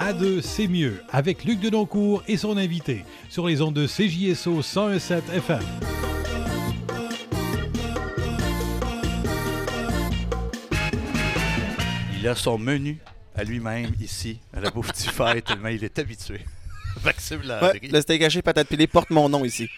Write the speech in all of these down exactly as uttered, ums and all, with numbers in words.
À deux, c'est mieux, avec Luc Denoncourt et son invité, sur les ondes de C J S O cent un virgule sept F M. Il a son menu à lui-même ici, à la bouffe du fer, tellement il est habitué. Maxime Landry. Ouais, le steak haché patate pilée porte mon nom ici.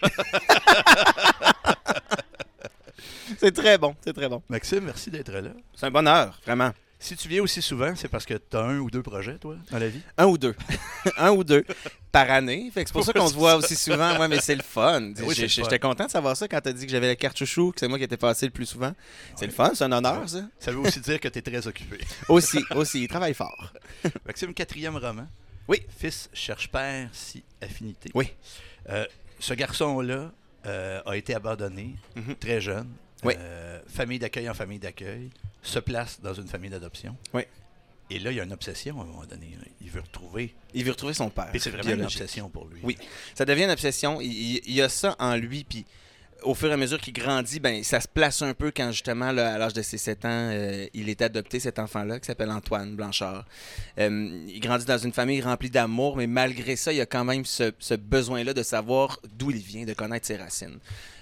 C'est très bon, c'est très bon. Maxime, merci d'être là. C'est un bonheur, vraiment. Si tu viens aussi souvent, c'est parce que tu as un ou deux projets, toi, dans la vie? Un ou deux. un ou deux par année. Fait que c'est pour ça qu'on se voit aussi souvent. Ouais, mais c'est le fun. Oui, J'ai- c'est le J'étais fun. content de savoir ça quand tu as dit que j'avais la carte chouchou, que c'est moi qui étais passé le plus souvent. C'est le fun, c'est un honneur, ça. Ça veut aussi dire que tu es très occupé. Aussi, aussi, il travaille fort. Maxime, quatrième roman. Oui. Fils cherche père, si affinité. Oui. Euh, ce garçon-là euh, a été abandonné Mhm. très jeune. Oui. Euh, famille d'accueil en famille d'accueil. Se place dans une famille d'adoption. Oui. Et là, il y a une obsession à un moment donné. Il veut retrouver. Il veut retrouver son père. Et c'est vraiment biologique. une obsession pour lui. Oui. Ça devient une obsession. Il, il- il y a ça en lui, puis au fur et à mesure qu'il grandit, ben ça se place un peu quand justement, là, à l'âge de ses sept ans, euh, il est adopté, cet enfant-là, qui s'appelle Antoine Blanchard. Euh, il grandit dans une famille remplie d'amour, mais malgré ça, il y a quand même ce, ce besoin-là de savoir d'où il vient, de connaître ses racines.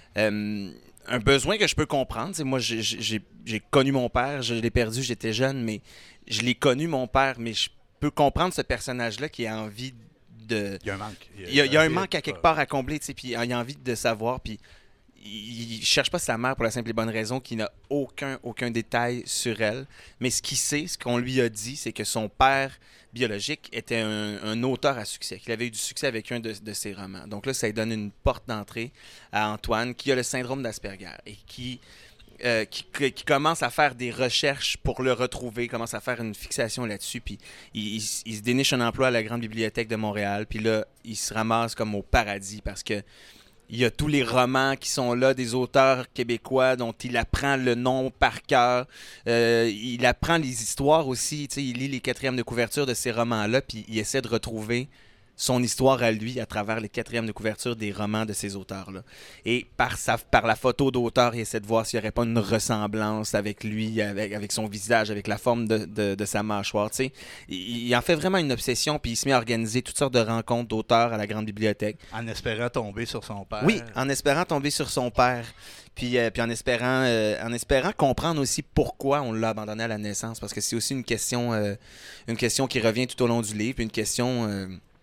Euh, un besoin que je peux comprendre. C'est moi, j'ai- j'ai j'ai connu mon père, je l'ai perdu, j'étais jeune, mais je l'ai connu, mon père, mais je peux comprendre ce personnage-là qui a envie de... Il y a un manque. Il y a, il y a un manque à quelque part à combler, tu sais, puis il a envie de savoir, puis il, il cherche pas sa mère pour la simple et bonne raison qu'il n'a aucun, aucun détail sur elle. Mais ce qu'il sait, ce qu'on lui a dit, c'est que son père biologique était un, un auteur à succès, qu'il avait eu du succès avec un de, de ses romans. Donc là, ça lui donne une porte d'entrée à Antoine, qui a le syndrome d'Asperger et qui... Euh, qui, qui commence à faire des recherches pour le retrouver, commence à faire une fixation là-dessus, puis il, il, il se déniche un emploi à la Grande Bibliothèque de Montréal, puis là, il se ramasse comme au paradis parce que il y a tous les romans qui sont là, des auteurs québécois dont il apprend le nom par cœur. Euh, il apprend les histoires aussi, tu sais, il lit les quatrièmes de couverture de ces romans-là, puis il essaie de retrouver son histoire à lui à travers les quatrièmes de couverture des romans de ces auteurs-là. Et par, sa, par la photo d'auteur, il essaie de voir s'il n'y aurait pas une ressemblance avec lui, avec, avec son visage, avec la forme de, de, de sa mâchoire. Tu sais. Il, il en fait vraiment une obsession, puis il se met à organiser toutes sortes de rencontres d'auteurs à la Grande Bibliothèque. En espérant tomber sur son père. Oui, en espérant tomber sur son père, puis, euh, puis en, espérant, euh, en espérant comprendre aussi pourquoi on l'a abandonné à la naissance, parce que c'est aussi une question, euh, une question qui revient tout au long du livre, puis une question... Euh,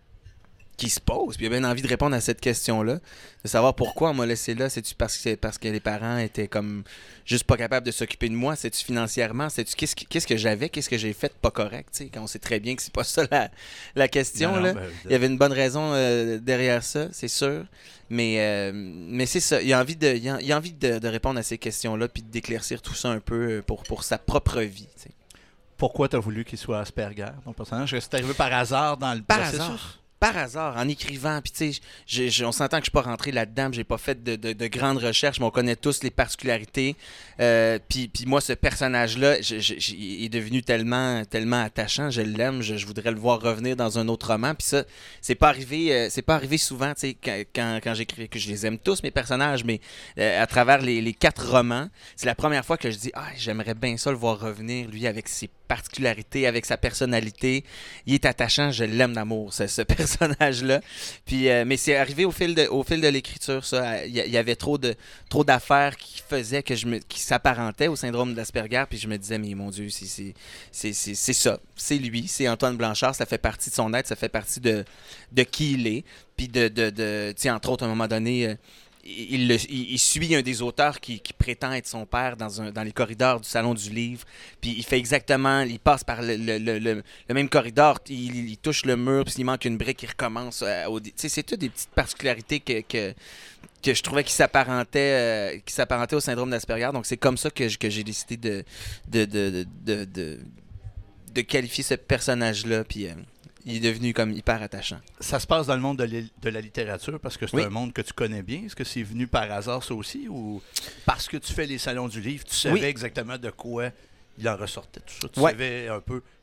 qui se pose, puis il a bien envie de répondre à cette question-là, de savoir pourquoi on m'a laissé là. C'est-tu parce que, parce que les parents étaient comme juste pas capables de s'occuper de moi? C'est-tu financièrement? C'est-tu qu'est-ce que, qu'est-ce que j'avais? Qu'est-ce que j'ai fait de pas correct? T'sais, quand on sait très bien que c'est pas ça la, la question. Non, non, là. ben, Il y avait une bonne raison euh, derrière ça, c'est sûr. Mais, euh, mais c'est ça. Il a envie, de, il a, il a envie de, de répondre à ces questions-là puis d'éclaircir tout ça un peu pour, pour sa propre vie. T'sais. Pourquoi tu as voulu qu'il soit Asperger, ton personnage? Est-ce que c'est arrivé par hasard dans le Par processus? hasard. Par hasard, en écrivant, puis tu sais, j'ai- j'ai- on s'entend que je suis pas rentré là-dedans, j'ai pas fait de, de- de grandes recherches, mais on connaît tous les particularités. Euh, puis, puis moi, ce personnage-là, je- je- je- il est devenu tellement, tellement attachant, je l'aime, je, je voudrais le voir revenir dans un autre roman. Puis ça, c'est pas arrivé, euh, c'est pas arrivé souvent, tu sais, quand, quand, quand j'écris, que je les aime tous mes personnages, mais euh, à travers les, les quatre romans, c'est la première fois que je dis, ah, j'aimerais bien ça le voir revenir, lui, avec ses particularités, avec sa personnalité. Il est attachant, je l'aime d'amour, ce, ce personnage-là. Puis, euh, mais c'est arrivé au fil de, au fil de l'écriture, ça. Il y, il y avait trop de trop d'affaires qui faisaient que je me, qui s'apparentaient au syndrome d'Asperger, puis je me disais, mais mon Dieu, c'est, c'est, c'est, c'est, c'est ça. C'est lui, c'est Antoine Blanchard, ça fait partie de son être, ça fait partie de, de qui il est. Puis, de, de, de tu sais, entre autres, à un moment donné... Euh, Il, le, il, il suit un des auteurs qui, qui prétend être son père dans, un, dans les corridors du Salon du Livre. Puis il fait exactement... Il passe par le, le, le, le, le même corridor. Il, il, il touche le mur. Puis s'il manque une brique, il recommence. Euh, au, tu sais, c'est toutes des petites particularités que, que, que je trouvais qui s'apparentaient, euh, qui s'apparentaient au syndrome d'Asperger. Donc c'est comme ça que, je, que j'ai décidé de, de, de, de, de, de, de qualifier ce personnage-là. Puis... Euh, il est devenu comme hyper attachant. Ça se passe dans le monde de, li- de la littérature parce que c'est Oui. un monde que tu connais bien. Est-ce que c'est venu par hasard ça aussi ou parce que tu fais les salons du livre, tu savais Oui. exactement de quoi il en ressortait tout ça? Tu Ouais. savais un peu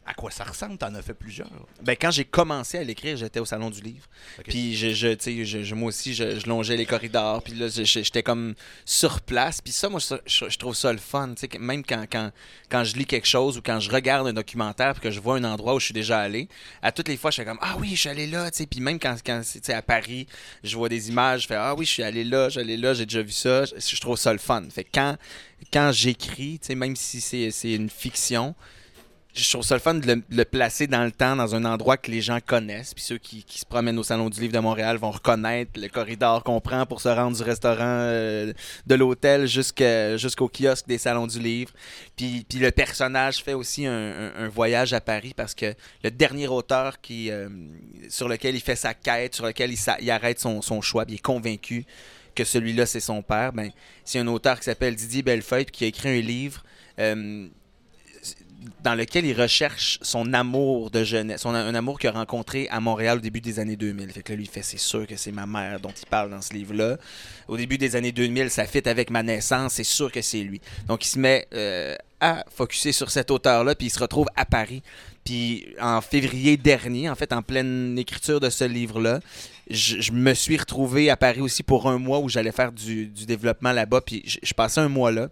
à quoi ça ressemble? T'en as fait plusieurs. Ben, quand j'ai commencé à l'écrire, j'étais au Salon du Livre. Okay. Puis je, je, tu sais, je, je, moi aussi, je, je longeais les corridors. Puis là, je- j'étais comme sur place. Puis ça, moi, je, je- je trouve ça le fun. Tu sais, que même quand, quand, quand je lis quelque chose ou quand je regarde un documentaire puis que je vois un endroit où je suis déjà allé, à toutes les fois, je fais comme « Ah oui, je suis allé là. » Tu sais, puis même quand, quand tu sais, à Paris, je vois des images, je fais « Ah oui, je suis allé là, j'allais là, j'ai déjà vu ça. » Je, je trouve ça le fun. Fait que quand, quand j'écris, tu sais, même si c'est c'est une fiction, je trouve ça le fun de le, de le placer dans le temps, dans un endroit que les gens connaissent. Puis ceux qui, qui se promènent au Salon du Livre de Montréal vont reconnaître le corridor qu'on prend pour se rendre du restaurant, euh, de l'hôtel jusqu'à, jusqu'au kiosque des Salons du Livre. Puis, puis le personnage fait aussi un, un- un voyage à Paris parce que le dernier auteur qui, euh, sur lequel il fait sa quête, sur lequel il, s'a- il arrête son, son choix, puis il est convaincu que celui-là, c'est son père, ben, c'est un auteur qui s'appelle Didier Bellefeuille puis qui a écrit un livre... euh, dans lequel il recherche son amour de jeunesse, son, un amour qu'il a rencontré à Montréal au début des années deux mille. Fait que là, lui, il fait, c'est sûr que c'est ma mère dont il parle dans ce livre-là. Au début des années deux mille, ça fit avec ma naissance, c'est sûr que c'est lui. Donc, il se met euh, à focusser sur cet auteur-là, puis il se retrouve à Paris. Puis en février dernier, en fait, en pleine écriture de ce livre-là, je, je me suis retrouvé à Paris aussi pour un mois où j'allais faire du, du développement là-bas, puis je, je passais un mois là,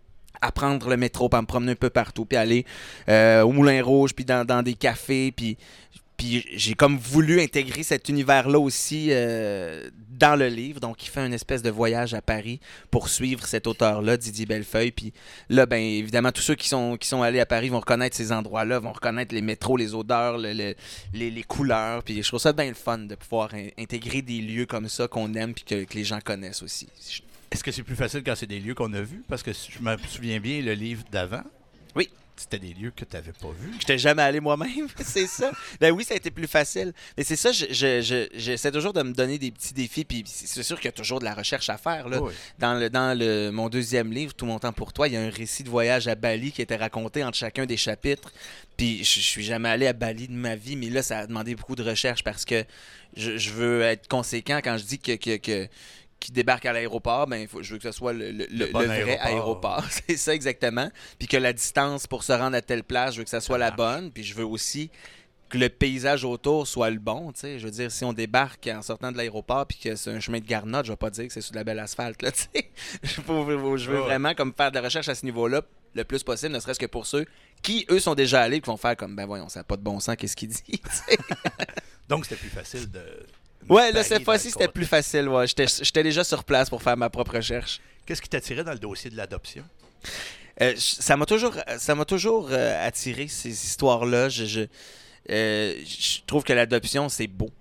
à prendre le métro, puis à me promener un peu partout, puis aller euh, au Moulin Rouge, puis dans, dans des cafés, puis, puis j'ai comme voulu intégrer cet univers-là aussi euh, dans le livre. Donc, il fait une espèce de voyage à Paris pour suivre cet auteur-là, Didier Bellefeuille. Puis là, ben évidemment, tous ceux qui sont, qui sont allés à Paris vont reconnaître ces endroits-là, vont reconnaître les métros, les odeurs, le, le, les, les couleurs. Puis je trouve ça bien le fun de pouvoir in- intégrer des lieux comme ça qu'on aime, puis que, que les gens connaissent aussi. Je- Est-ce que c'est plus facile quand c'est des lieux qu'on a vus? Parce que si je me souviens bien, le livre d'avant, Oui. c'était des lieux que tu n'avais pas vus. J'étais jamais allé moi-même, c'est ça. Ben oui, ça a été plus facile. Mais c'est ça, je, je, je- j'essaie toujours de me donner des petits défis. Puis c'est sûr qu'il y a toujours de la recherche à faire. Là. Oui. Dans, le, dans le, mon deuxième livre, Tout mon temps pour toi, il y a un récit de voyage à Bali qui était raconté entre chacun des chapitres. Puis je, je suis jamais allé à Bali de ma vie, mais là, ça a demandé beaucoup de recherche parce que je, je veux être conséquent quand je dis que... que, que qui débarque à l'aéroport, ben, faut, je veux que ce soit le, le, le, bon le vrai aéroport. aéroport. C'est ça exactement. Puis que la distance pour se rendre à telle place, je veux que ça soit la bonne. Puis je veux aussi que le paysage autour soit le bon. T'sais. Je veux dire, si on débarque en sortant de l'aéroport puis que c'est un chemin de garnotte, je vais pas dire que c'est sur de la belle asphalte. Là, je veux, je veux Ouais. vraiment comme faire de la recherche à ce niveau-là le plus possible, ne serait-ce que pour ceux qui, eux, sont déjà allés et qui vont faire comme, ben voyons, ça n'a pas de bon sens, qu'est-ce qu'il dit? T'sais. Donc, c'était plus facile de... Ouais, là, Paris, cette fois-ci, dans le c'était contexte. plus facile. Ouais. J'étais, j'étais déjà sur place pour faire ma propre recherche. Qu'est-ce qui t'attirait dans le dossier de l'adoption? Euh, je- ça m'a toujours, ça m'a toujours euh, attiré ces histoires-là. Je, je, euh, je trouve que l'adoption, c'est beau.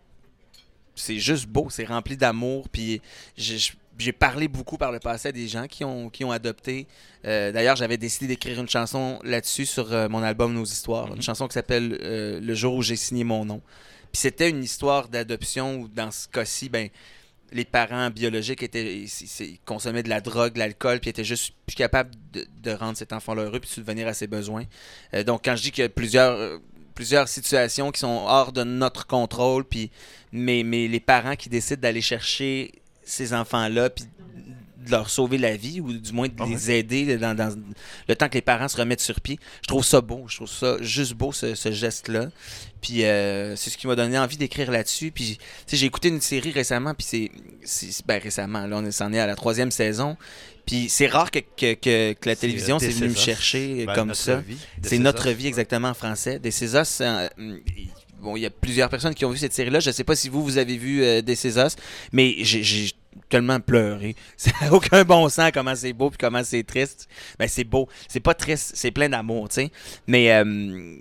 C'est juste beau, c'est rempli d'amour. Puis je- je- j'ai parlé beaucoup par le passé à des gens qui ont, qui ont adopté. Euh, d'ailleurs, j'avais décidé d'écrire une chanson là-dessus sur euh, mon album Nos Histoires. Une chanson qui s'appelle euh, Le jour où j'ai signé mon nom. Puis c'était une histoire d'adoption où, dans ce cas-ci, ben, les parents biologiques étaient, ils, ils consommaient de la drogue, de l'alcool, puis étaient juste plus capables de, de rendre cet enfant-là heureux puis de subvenir à ses besoins. Euh, donc, quand je dis qu'il y a plusieurs, euh, plusieurs situations qui sont hors de notre contrôle, puis mais, mais les parents qui décident d'aller chercher ces enfants-là, puis de leur sauver la vie, ou du moins de Ah les ouais. aider dans, dans le temps que les parents se remettent sur pied. Je trouve ça beau, je trouve ça juste beau, ce, ce geste-là. Puis euh, c'est ce qui m'a donné envie d'écrire là-dessus. Puis tu sais, j'ai écouté une série récemment, puis c'est, c'est ben récemment, là on est- s'en est à la troisième saison. Puis c'est rare que, que, que, que la C'est, télévision euh, s'est venue me This Is Us. chercher Ben, comme Notre ça. Vie, This C'est Is Notre Us. vie exactement en français. Des Césars, c'est un- bon, il y a plusieurs personnes qui ont vu cette série-là. Je ne sais pas si vous, vous avez vu euh, Des Césars, mais j'ai, j'ai tellement pleuré. Ça n'a aucun bon sens comment c'est beau puis comment c'est triste. Ben, c'est beau. C'est pas triste, c'est plein d'amour, tu sais. Mais, euh,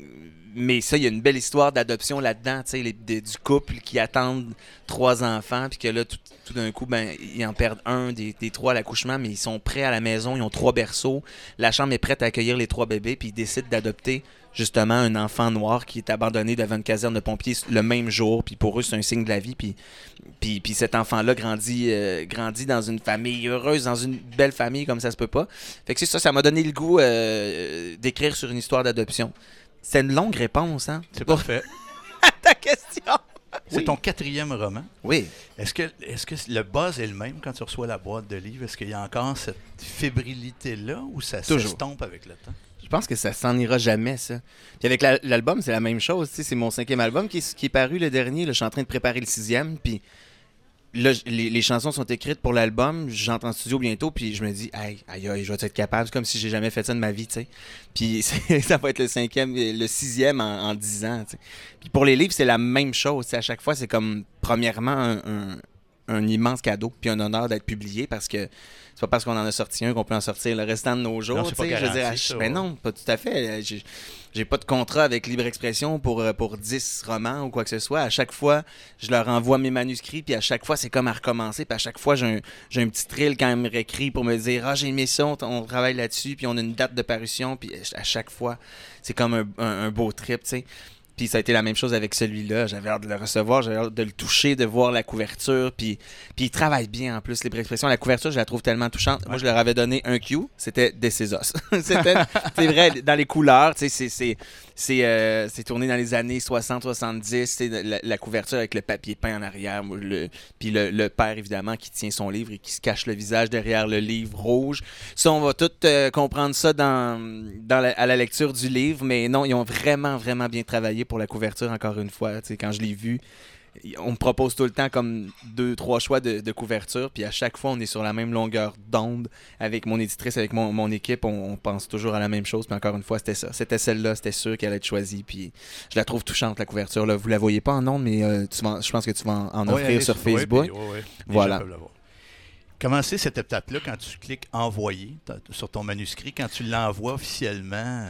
mais ça, il y a une belle histoire d'adoption là-dedans, tu sais, les- de- du couple qui attendent trois enfants, puis que là, tout, tout d'un coup, ben, ils en perdent un des, des trois à l'accouchement, mais ils sont prêts à la maison, ils ont trois berceaux, la chambre est prête à accueillir les trois bébés, puis ils décident d'adopter justement un enfant noir qui est abandonné devant une caserne de pompiers le même jour, puis pour eux, c'est un signe de la vie, puis, puis, puis cet enfant-là grandit, euh, grandit dans une famille heureuse, dans une belle famille, comme ça se peut pas. Fait que c'est ça, ça m'a donné le goût euh, d'écrire sur une histoire d'adoption. C'est une longue réponse, hein? C'est parfait. À ta question! C'est Oui. ton quatrième roman. Oui. Est-ce que, est-ce que le buzz est le même quand tu reçois la boîte de livres? Est-ce qu'il y a encore cette fébrilité-là ou ça Toujours. s'estompe avec le temps? Je pense que ça s'en ira jamais, ça. Puis avec la, l'album, c'est la même chose. C'est mon cinquième album qui est, qui est paru le dernier. Là, je suis en train de préparer le sixième. Puis là, les, les chansons sont écrites pour l'album. J'entre en studio bientôt. Puis je me dis, aïe, aïe, aïe, je vais être capable. C'est comme si j'ai jamais fait ça de ma vie. T'sais. Puis ça va être le cinquième, le sixième en, en dix ans. T'sais. Puis pour les livres, c'est la même chose. T'sais. À chaque fois, c'est comme, premièrement, un, un, un immense cadeau. Puis un honneur d'être publié parce que. C'est pas parce qu'on en a sorti un qu'on peut en sortir le restant de nos jours. Non, c'est pas garanti, je veux dire, ça, ben ouais. non, pas tout à fait. J'ai, j'ai pas de contrat avec Libre Expression pour, pour dix romans ou quoi que ce soit. À chaque fois, je leur envoie mes manuscrits, puis à chaque fois, c'est comme à recommencer. Puis à chaque fois, j'ai un, j'ai un petit thrill quand ils me réécrit pour me dire « Ah, j'ai aimé ça, on, on travaille là-dessus, puis on a une date de parution. » Puis à chaque fois, c'est comme un, un, un beau trip, tu sais. Puis ça a été la même chose avec celui-là. J'avais hâte de le recevoir, j'avais hâte de le toucher, de voir la couverture. Puis, puis il travaille bien en plus, Libre Expression. La couverture, je la trouve tellement touchante. Ouais. Moi, je leur avais donné un Q, c'était This Is Us. C'était, c'est vrai, dans les couleurs, tu sais, c'est, c'est, c'est, euh, c'est tourné dans les années soixante soixante-dix. C'est la, la couverture avec le papier peint en arrière. Le, puis le, le père, évidemment, qui tient son livre et qui se cache le visage derrière le livre rouge. Ça, on va tout euh, comprendre ça dans, dans la, à la lecture du livre. Mais non, ils ont vraiment, vraiment bien travaillé pour la couverture, encore une fois. T'sais, quand je l'ai vu, on me propose tout le temps comme deux, trois choix de, de couverture, puis à chaque fois, on est sur la même longueur d'onde avec mon éditrice, avec mon, mon équipe, on, on pense toujours à la même chose, puis encore une fois, c'était ça. C'était celle-là, c'était sûr qu'elle allait être choisie, puis je la trouve touchante, la couverture. Là. Vous la voyez pas en onde, mais euh, tu vas, je pense que tu vas en, en oui, offrir allez, sur oui, Facebook. Puis, oui, oui. Voilà. Comment c'est cette étape-là quand tu cliques « Envoyer » sur ton manuscrit, quand tu l'envoies officiellement?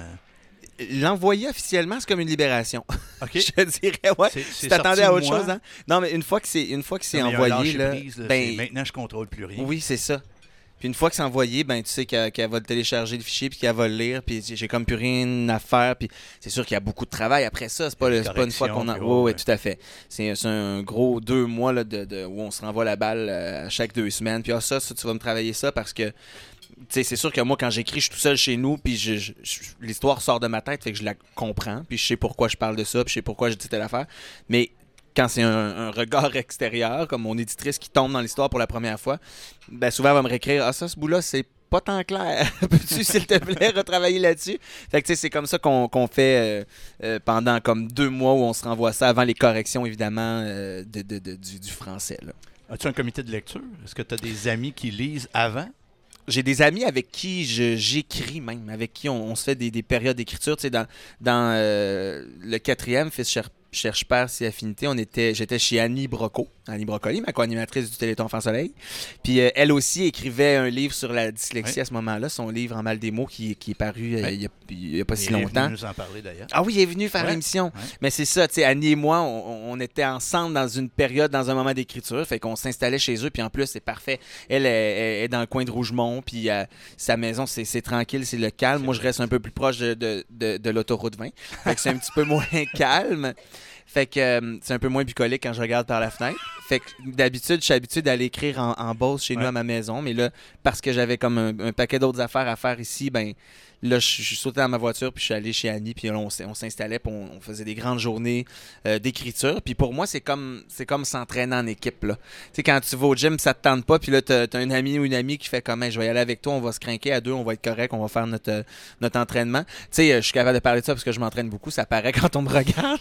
L'envoyer officiellement, c'est comme une libération. Okay. Je dirais, ouais. C'est, c'est tu t'attendais à autre moi. chose, hein? Non, mais une fois que c'est, une fois que c'est non, envoyé, là, prise, là ben, maintenant, je contrôle plus rien. Oui, c'est ça. Puis une fois que c'est envoyé, ben tu sais qu'elle, qu'elle va le télécharger le fichier puis qu'elle va le lire, puis j'ai comme plus rien à faire, puis c'est sûr qu'il y a beaucoup de travail après ça. C'est pas, le, c'est pas une fois qu'on a. Oui, oh, ouais, tout à fait. C'est, c'est un gros deux mois là, de, de, où on se renvoie la balle euh, à chaque deux semaines. Puis ah, ça, ça, tu vas me travailler ça parce que. T'sais, c'est sûr que moi, quand j'écris, je suis tout seul chez nous, puis je, je, je, l'histoire sort de ma tête, fait que je la comprends, puis je sais pourquoi je parle de ça, puis je sais pourquoi je dis telle affaire. Mais quand c'est un, un regard extérieur, comme mon éditrice qui tombe dans l'histoire pour la première fois, ben souvent, elle va me réécrire « Ah, ça, ce bout-là, c'est pas tant clair. Peux-tu, s'il te plaît, retravailler là-dessus? » Fait que tu sais, c'est comme ça qu'on, qu'on fait euh, euh, pendant comme deux mois où on se renvoie ça avant les corrections, évidemment, euh, de, de, de, du, du français. Là. As-tu un comité de lecture? Est-ce que tu as des amis qui lisent avant? J'ai des amis avec qui je, j'écris même, avec qui on, on se fait des, des périodes d'écriture. Tu sais, dans, dans euh, le quatrième, Fils cher, cherche père, si affinité, on était, j'étais chez Annie Brocco, Annie Brocoli, ma co-animatrice du Téléthon Enfant Soleil. Puis euh, elle aussi écrivait un livre sur la dyslexie oui. à ce moment-là, son livre En mal des mots qui, qui est paru euh, oui. il n'y a, a pas si longtemps. Elle est venue nous en parler d'ailleurs. Ah oui, il est venu faire ouais. l'émission. Ouais. Mais c'est ça, tu sais, Annie et moi, on, on était ensemble dans une période, dans un moment d'écriture, fait qu'on s'installait chez eux, puis en plus, c'est parfait. Elle est, est dans le coin de Rougemont, puis euh, sa maison, c'est, c'est tranquille, c'est le calme. C'est moi, je reste un peu plus proche de, de, de, de l'autoroute vingt, fait que c'est un petit peu moins calme. Fait que euh, c'est un peu moins bucolique quand je regarde par la fenêtre. Fait que d'habitude, je suis habitué d'aller écrire en, en Beauce chez ouais. nous à ma maison. Mais là, parce que j'avais comme un, un paquet d'autres affaires à faire ici, ben là, je suis sauté dans ma voiture puis je suis allé chez Annie. Puis là, on, on s'installait puis on, on faisait des grandes journées euh, d'écriture. Puis pour moi, c'est comme c'est comme s'entraîner en équipe, là. Tu sais, quand tu vas au gym, ça te tente pas. Puis là, t'as, t'as un ami ou une amie qui fait comme hey, je vais y aller avec toi, on va se crinquer à deux, on va être correct, on va faire notre, notre entraînement. Tu sais, je suis capable de parler de ça parce que je m'entraîne beaucoup. Ça paraît quand on me regarde.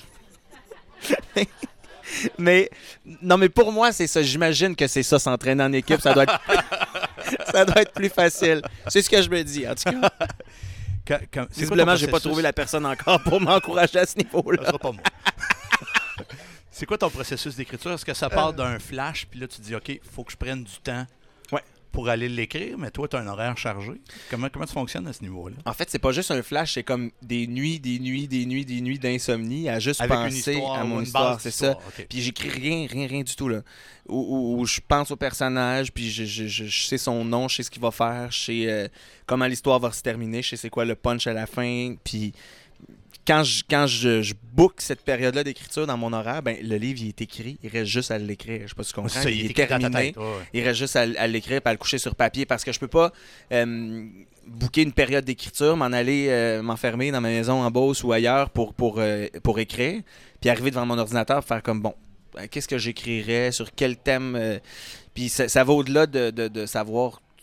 mais non mais pour moi c'est ça, j'imagine que c'est ça, s'entraîner en équipe, ça doit être ça doit être plus facile, c'est ce que je me dis en tout cas. Quand, quand, visiblement j'ai pas trouvé la personne encore pour m'encourager à ce niveau-là. Ça sera pas moi. C'est quoi ton processus d'écriture? Est-ce que ça part euh... d'un flash puis là tu te dis ok, il faut que je prenne du temps ouais. pour aller l'écrire, mais toi tu as un horaire chargé? Comment, comment tu fonctionnes à ce niveau-là? En fait, c'est pas juste un flash, c'est comme des nuits, des nuits, des nuits, des nuits d'insomnie à juste avec penser une histoire, à mon histoire, c'est ça. Okay. Puis j'écris rien, rien, rien du tout là. Où, où, où je pense au personnage, puis je, je, je, je sais son nom, je sais ce qu'il va faire, je sais euh, comment l'histoire va se terminer, je sais c'est quoi le punch à la fin, puis quand je, quand je, je book cette période-là d'écriture dans mon horaire, ben le livre il est écrit, il reste juste à l'écrire. Je sais pas si tu comprends. Ça, il, il est terminé. Ouais, ouais. Il reste juste à, à l'écrire et à le coucher sur papier parce que je peux pas euh, booker une période d'écriture, m'en aller euh, m'enfermer dans ma maison en Beauce ou ailleurs pour, pour, euh, pour écrire, puis arriver devant mon ordinateur et faire comme bon, ben, qu'est-ce que j'écrirais, sur quel thème. Euh, puis ça, ça va au-delà de, de, de savoir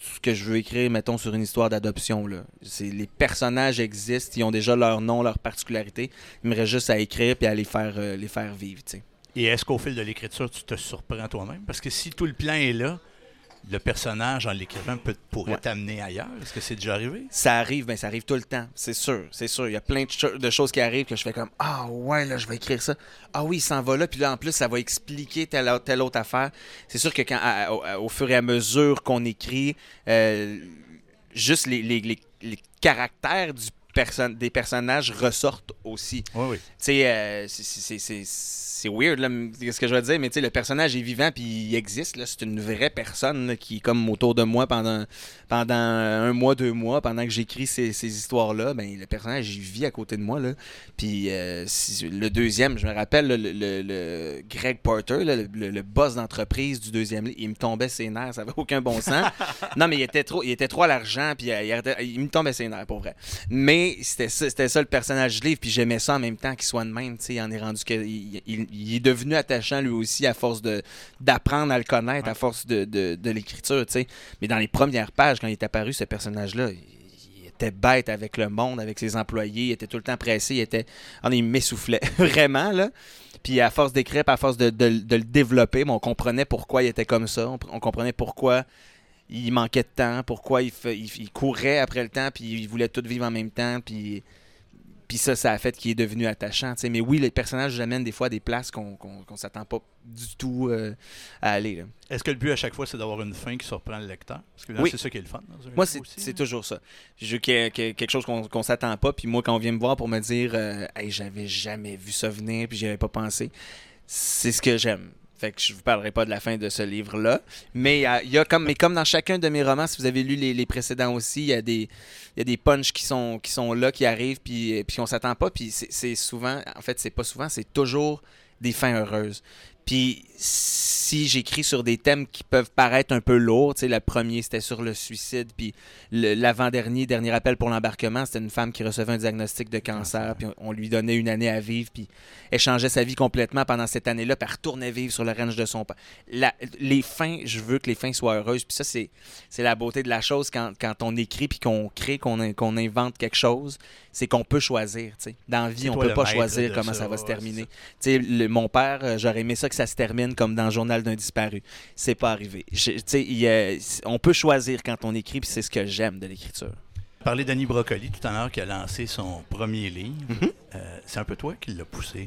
ce que je veux écrire, mettons, sur une histoire d'adoption. Là. C'est, les personnages existent, ils ont déjà leur nom, leur particularité. Il me reste juste à écrire et à les faire, euh, les faire vivre. T'sais. Et est-ce qu'au fil de l'écriture, tu te surprends toi-même? Parce que si tout le plan est là, le personnage, en l'écrivant, peut, pourrait ouais. t'amener ailleurs. Est-ce que c'est déjà arrivé? Ça arrive, ben ça arrive tout le temps, c'est sûr, c'est sûr. Il y a plein de, cho- de choses qui arrivent que je fais comme « Ah ouais, là, je vais écrire ça. Ah oui, il s'en va là. » Puis là, en plus, ça va expliquer telle, telle autre affaire. C'est sûr que quand, à, à, au fur et à mesure qu'on écrit, euh, juste les, les, les, les caractères du perso- des personnages ressortent aussi. Oui, oui. Tu sais, euh, c'est... c'est, c'est c'est weird, là, ce que je veux dire, mais tu sais, le personnage est vivant puis il existe. Là, c'est une vraie personne là, qui est comme autour de moi pendant, pendant un mois, deux mois, pendant que j'écris ces, ces histoires-là. Ben, le personnage, il vit à côté de moi. Là. Puis euh, si, le deuxième, je me rappelle, là, le, le, le Greg Porter, là, le, le boss d'entreprise du deuxième livre, il me tombait ses nerfs, ça n'avait aucun bon sens. Non, mais il était trop, il était trop à l'argent, puis il, il, il me tombait ses nerfs, pour vrai. Mais c'était ça, c'était ça le personnage du livre, puis j'aimais ça en même temps qu'il soit de même. Il en est rendu que. Il, il, il est devenu attachant lui aussi à force de, d'apprendre à le connaître, ouais. à force de, de, de l'écriture, tu sais. Mais dans les premières pages, quand il est apparu, ce personnage-là, il, il était bête avec le monde, avec ses employés, il était tout le temps pressé, il était... Oh, il m'essoufflait, vraiment, là. Puis à force d'écrire, à force de, de, de le développer, on comprenait pourquoi il était comme ça, on, on comprenait pourquoi il manquait de temps, pourquoi il, fait, il, il courait après le temps, puis il voulait tout vivre en même temps, puis... Puis ça, ça a fait qu'il est devenu attachant. T'sais. Mais oui, les personnages nous amènent des fois à des places qu'on qu'on, qu'on s'attend pas du tout euh, à aller. Là. Est-ce que le but à chaque fois, c'est d'avoir une fin qui surprend le lecteur? Parce que là, oui. c'est ça qui est le fun. Dans un moi, c'est, aussi, c'est hein? toujours ça. Je veux qu'il y ait, qu'il y ait quelque chose qu'on, qu'on s'attend pas. Puis moi, quand on vient me voir pour me dire euh, « Hey, j'avais jamais vu ça venir, puis j'y avais pas pensé », c'est ce que j'aime. Fait que je vous parlerai pas de la fin de ce livre-là. Mais il y a, y a comme, mais comme dans chacun de mes romans, si vous avez lu les, les précédents aussi, il y a des, il y a des punchs qui sont, qui sont là, qui arrivent, puis, puis on s'attend pas. Puis c'est, c'est souvent, en fait, c'est pas souvent, c'est toujours des fins heureuses. Puis si j'écris sur des thèmes qui peuvent paraître un peu lourds, tu sais, le premier c'était sur le suicide, puis le, l'avant-dernier, dernier appel pour l'embarquement, c'était une femme qui recevait un diagnostic de cancer, puis on, on lui donnait une année à vivre, puis elle changeait sa vie complètement pendant cette année-là, puis elle retournait vivre sur le ranch de son père. La, les fins, je veux que les fins soient heureuses, puis ça c'est, c'est la beauté de la chose quand, quand on écrit puis qu'on crée, qu'on, qu'on invente quelque chose, c'est qu'on peut choisir, tu sais. Dans la vie, c'est on peut pas choisir comment ça, ça va se terminer. Tu sais, mon père, euh, j'aurais aimé ça que ça se termine comme dans le Journal d'un disparu. C'est pas arrivé. Tu sais, on peut choisir quand on écrit, puis c'est ce que j'aime de l'écriture. Parler d'Annie Brocoli tout à l'heure qui a lancé son premier livre. Mm-hmm. Euh, c'est un peu toi qui l'as poussé.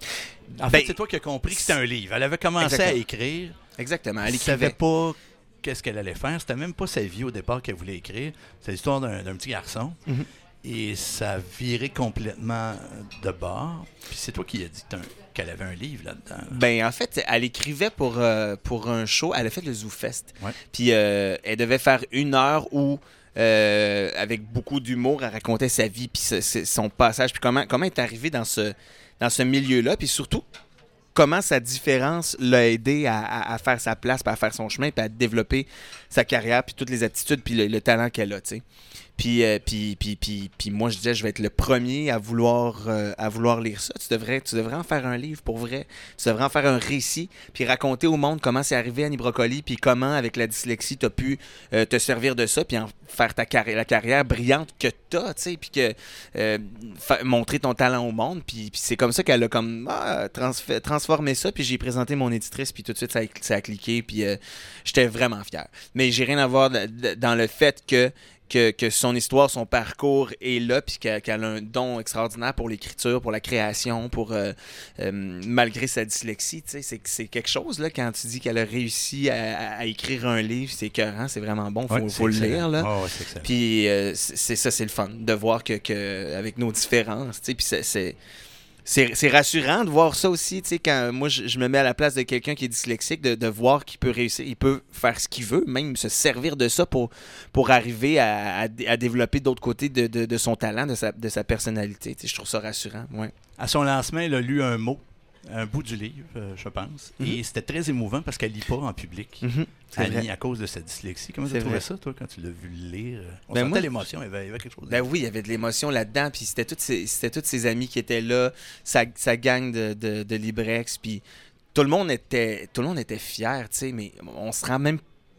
En ben, fait, c'est toi qui as compris que c'était un livre. Elle avait commencé exactement. à écrire. Exactement. Elle ne savait pas qu'est-ce qu'elle allait faire. C'était même pas sa vie au départ qu'elle voulait écrire. C'était l'histoire d'un, d'un petit garçon. Mm-hmm. Et ça a viré complètement de bord. Puis c'est toi qui as dit qu'elle avait un livre là-dedans. Ben en fait, elle écrivait pour, euh, pour un show. Elle a fait le ZooFest. Ouais. Puis euh, elle devait faire une heure où, euh, avec beaucoup d'humour, elle racontait sa vie, puis ce, ce, son passage, puis comment, comment elle est arrivée dans ce, dans ce milieu-là. Puis surtout, comment sa différence l'a aidé à, à, à faire sa place, puis à faire son chemin, puis à développer sa carrière, puis toutes les aptitudes, puis le, le talent qu'elle a, tu sais. Puis, euh, puis, puis, puis, puis moi, je disais, je vais être le premier à vouloir, euh, à vouloir lire ça. Tu devrais, tu devrais en faire un livre, pour vrai. Tu devrais en faire un récit, puis raconter au monde comment c'est arrivé à Annie Brocoli, puis comment, avec la dyslexie, tu as pu euh, te servir de ça, puis en faire ta carrière, la carrière brillante que tu as, tu sais, puis que euh, fa- montrer ton talent au monde. Puis, puis c'est comme ça qu'elle a comme ah, transf- transformé ça, puis j'ai présenté mon éditrice, puis tout de suite, ça a, ça a cliqué, puis euh, j'étais vraiment fier. Mais j'ai rien à voir de, de, dans le fait que Que, que son histoire, son parcours est là, puis qu'elle, qu'elle a un don extraordinaire pour l'écriture, pour la création, pour euh, euh, malgré sa dyslexie, tu sais, c'est, c'est quelque chose, là, quand tu dis qu'elle a réussi à, à écrire un livre, c'est écœurant, c'est vraiment bon, faut, ouais, faut le lire, là. Oh, ouais, c'est puis euh, c'est, c'est ça, c'est le fun, de voir que, que avec nos différences, tu sais, puis c'est... c'est C'est, c'est rassurant de voir ça aussi, tu sais, quand moi je, je me mets à la place de quelqu'un qui est dyslexique, de, de voir qu'il peut réussir, il peut faire ce qu'il veut, même se servir de ça pour, pour arriver à, à, à développer d'autres côtés de, de, de son talent, de sa, de sa personnalité. Tu sais, je trouve ça rassurant, ouais. À son lancement, elle a lu un mot, un bout du livre, euh, je pense, mm-hmm. et c'était très émouvant parce qu'elle lit pas en public. Mm-hmm. Annie, à cause de sa dyslexie. Comment tu as trouvé ça, toi, quand tu l'as vu le lire? On ben sentait moi, l'émotion, il y, avait, il y avait quelque chose. Ben oui, il y avait de l'émotion là-dedans, puis c'était tous ses, c'était tous ses amis qui étaient là, sa, sa gang de, de, de Librex, puis tout le monde était, tout le monde était fier, tu sais, mais on se rend même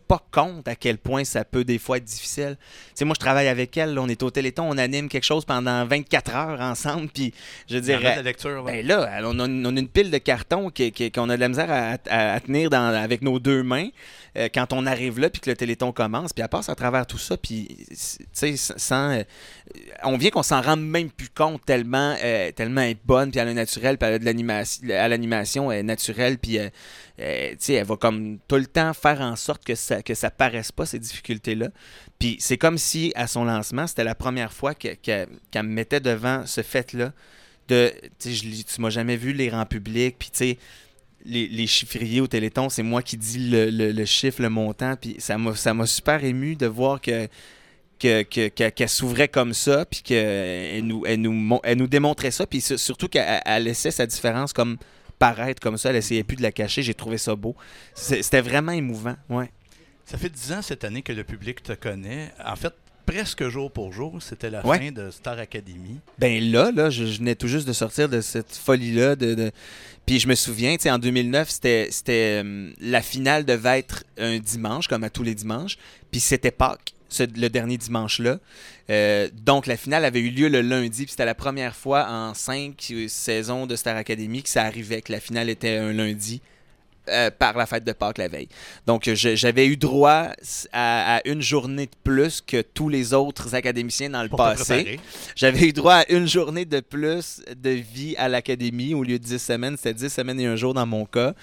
pas compte à quel point ça peut des fois être difficile. Tu sais, moi, je travaille avec elle, là, on est au Téléthon, on anime quelque chose pendant vingt-quatre heures ensemble, puis je dirais... la lecture, ouais. Ben là, on a, on a une pile de cartons qui, qui, qu'on a de la misère à, à, à tenir dans, avec nos deux mains euh, quand on arrive là, puis que le Téléthon commence, puis elle passe à travers tout ça, puis, tu sais, sans... Euh, on vient qu'on s'en rende même plus compte tellement, euh, tellement elle est bonne, puis elle est naturelle, puis elle a de l'animation, à l'animation, elle est naturelle, puis... Euh, Euh, tu sais, elle va comme tout le temps faire en sorte que ça que ça paraisse pas, ces difficultés-là. Puis c'est comme si, à son lancement, c'était la première fois que, que, qu'elle me mettait devant ce fait-là de, tu sais, tu m'as jamais vu lire en public, puis tu sais, les, les chiffriers au Téléthon, c'est moi qui dis le, le, le chiffre, le montant, puis ça m'a, ça m'a super ému de voir que Que, que, que, qu'elle s'ouvrait comme ça, puis qu'elle nous, elle nous, elle nous démontrait ça, puis surtout qu'elle elle laissait sa différence comme paraître comme ça, elle essayait plus de la cacher, j'ai trouvé ça beau. C'était vraiment émouvant, ouais. Ça fait dix ans cette année que le public te connaît. En fait, presque jour pour jour, c'était la ouais. fin de Star Academy. Ben là, là, je, je venais tout juste de sortir de cette folie-là. De, de... Puis je me souviens, tu sais, en deux mille neuf, c'était, c'était euh, la finale devait être un dimanche, comme à tous les dimanches, puis c'était Pâques. Ce, le dernier dimanche-là. Euh, donc, la finale avait eu lieu le lundi, puis c'était la première fois en cinq saisons de Star Academy que ça arrivait, que la finale était un lundi euh, par la fête de Pâques la veille. Donc, je, j'avais eu droit à, à une journée de plus que tous les autres académiciens dans le Pour passé. J'avais eu droit à une journée de plus de vie à l'académie au lieu de dix semaines. C'était dix semaines et un jour dans mon cas.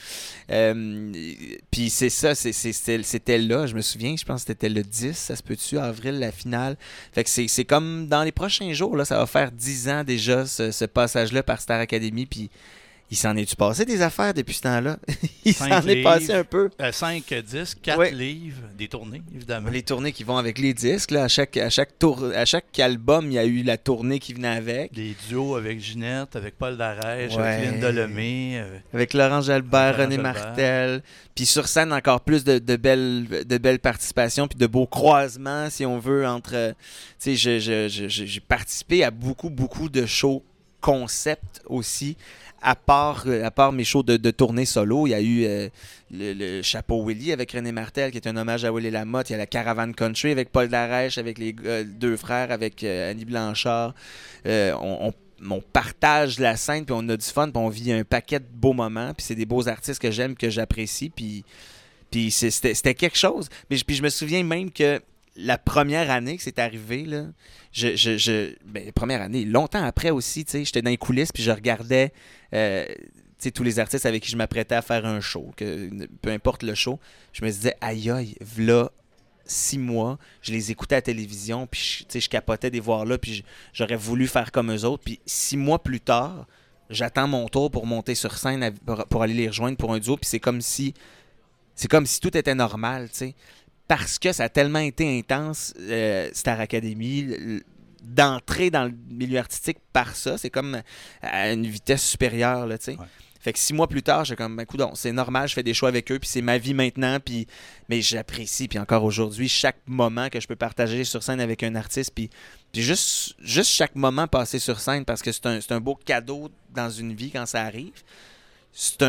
Euh, puis c'est ça, c'est, c'est, c'était, c'était là, je me souviens, je pense que c'était le dix, ça se peut-tu, avril, la finale. Fait que c'est, c'est comme dans les prochains jours, là, ça va faire dix ans déjà, ce, ce passage-là par Star Academy, puis il s'en est-tu passé des affaires depuis ce temps-là? Il s'en livres, est passé un peu. Euh, cinq disques, quatre ouais. livres, des tournées, évidemment. Les tournées qui vont avec les disques. Là, à, chaque, à, chaque tour, à chaque album, il y a eu la tournée qui venait avec. Des duos avec Ginette, avec Paul Darèche, ouais. avec Linda Lemay. Avec, avec Laurent Jalbert, René Martel. Puis sur scène, encore plus de, de, belles, de belles participations, puis de beaux croisements, si on veut, entre... Tu sais, je, je, je, je, j'ai participé à beaucoup, beaucoup de shows concept aussi. À part, à part mes shows de, de tournée solo, il y a eu euh, le, le Chapeau Willy avec René Martel, qui est un hommage à Willy Lamotte. Il y a la Caravane Country avec Paul Darèche, avec les euh, deux frères, avec euh, Annie Blanchard. Euh, on, on, on partage la scène, puis on a du fun, puis on vit un paquet de beaux moments. Puis c'est des beaux artistes que j'aime, que j'apprécie. Puis, puis c'est, c'était, c'était quelque chose. Mais, puis je me souviens même que la première année que c'est arrivé, là, je, je, je, ben, la première année, longtemps après aussi, j'étais dans les coulisses, puis je regardais euh, tous les artistes avec qui je m'apprêtais à faire un show, que, peu importe le show, je me disais, aïe aïe, v'là six mois, je les écoutais à la télévision, puis je, je capotais des voir là, puis j'aurais voulu faire comme eux autres, puis six mois plus tard, j'attends mon tour pour monter sur scène, à, pour, pour aller les rejoindre pour un duo, puis c'est comme si, c'est comme si tout était normal, tu sais. Parce que ça a tellement été intense, euh, Star Academy, d'entrer dans le milieu artistique par ça, c'est comme à une vitesse supérieure, là, tu sais. Ouais. Fait que six mois plus tard, j'ai comme, ben, coudonc, c'est normal, je fais des choix avec eux, puis c'est ma vie maintenant, puis mais j'apprécie, puis encore aujourd'hui, chaque moment que je peux partager sur scène avec un artiste, puis, puis juste, juste chaque moment passé sur scène, parce que c'est un, c'est un beau cadeau dans une vie quand ça arrive. C'est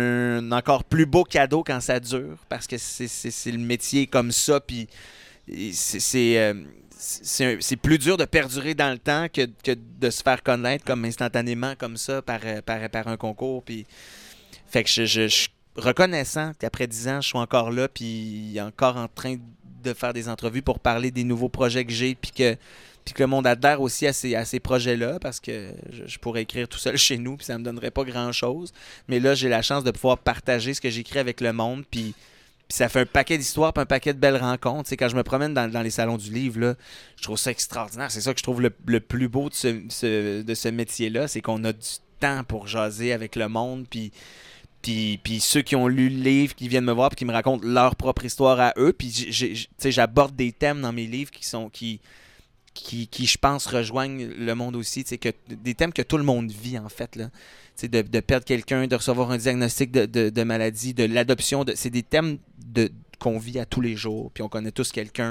un encore plus beau cadeau quand ça dure, parce que c'est, c'est, c'est le métier comme ça, puis c'est, c'est, euh, c'est, un, c'est plus dur de perdurer dans le temps que, que de se faire connaître comme instantanément, comme ça, par, par, par un concours. Puis, fait que je, je, je suis reconnaissant qu'après dix ans, je suis encore là, puis encore en train de faire des entrevues pour parler des nouveaux projets que j'ai, puis que puis que le monde adhère aussi à ces, à ces projets-là, parce que je, je pourrais écrire tout seul chez nous, puis ça ne me donnerait pas grand-chose. Mais là, j'ai la chance de pouvoir partager ce que j'écris avec le monde, puis, puis ça fait un paquet d'histoires, puis un paquet de belles rencontres. Tu sais, quand je me promène dans, dans les salons du livre, là, je trouve ça extraordinaire. C'est ça que je trouve le, le plus beau de ce, ce, de ce métier-là, c'est qu'on a du temps pour jaser avec le monde, puis... Puis, puis ceux qui ont lu le livre, qui viennent me voir, puis qui me racontent leur propre histoire à eux. Puis j'ai, j'ai, j'aborde des thèmes dans mes livres qui sont... qui Qui, qui, je pense, rejoignent le monde aussi. Que, des thèmes que tout le monde vit, en fait. Là. De, de perdre quelqu'un, de recevoir un diagnostic de, de, de maladie, de l'adoption. De, c'est des thèmes de, qu'on vit à tous les jours. Puis on connaît tous quelqu'un